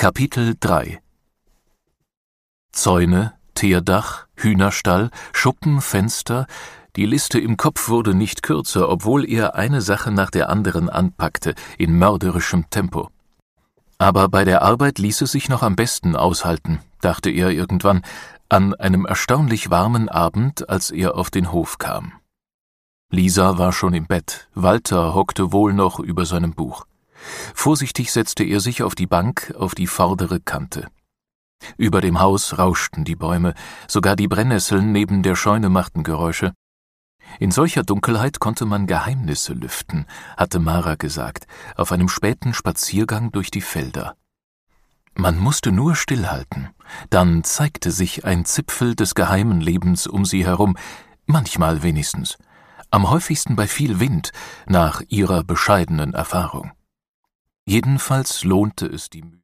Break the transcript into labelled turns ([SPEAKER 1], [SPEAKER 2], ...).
[SPEAKER 1] Kapitel 3 Zäune, Teerdach, Hühnerstall, Schuppen, Fenster, die Liste im Kopf wurde nicht kürzer, obwohl er eine Sache nach der anderen anpackte, in mörderischem Tempo. Aber bei der Arbeit ließ es sich noch am besten aushalten, dachte er irgendwann, an einem erstaunlich warmen Abend, als er auf den Hof kam. Lisa war schon im Bett, Walter hockte wohl noch über seinem Buch. Vorsichtig setzte er sich auf die Bank auf die vordere Kante. Über dem Haus rauschten die Bäume, sogar die Brennnesseln neben der Scheune machten Geräusche. In solcher Dunkelheit konnte man Geheimnisse lüften, hatte Mara gesagt, auf einem späten Spaziergang durch die Felder. Man musste nur stillhalten, dann zeigte sich ein Zipfel des geheimen Lebens um sie herum, manchmal wenigstens, am häufigsten bei viel Wind, nach ihrer bescheidenen Erfahrung. Jedenfalls lohnte es die Mühe.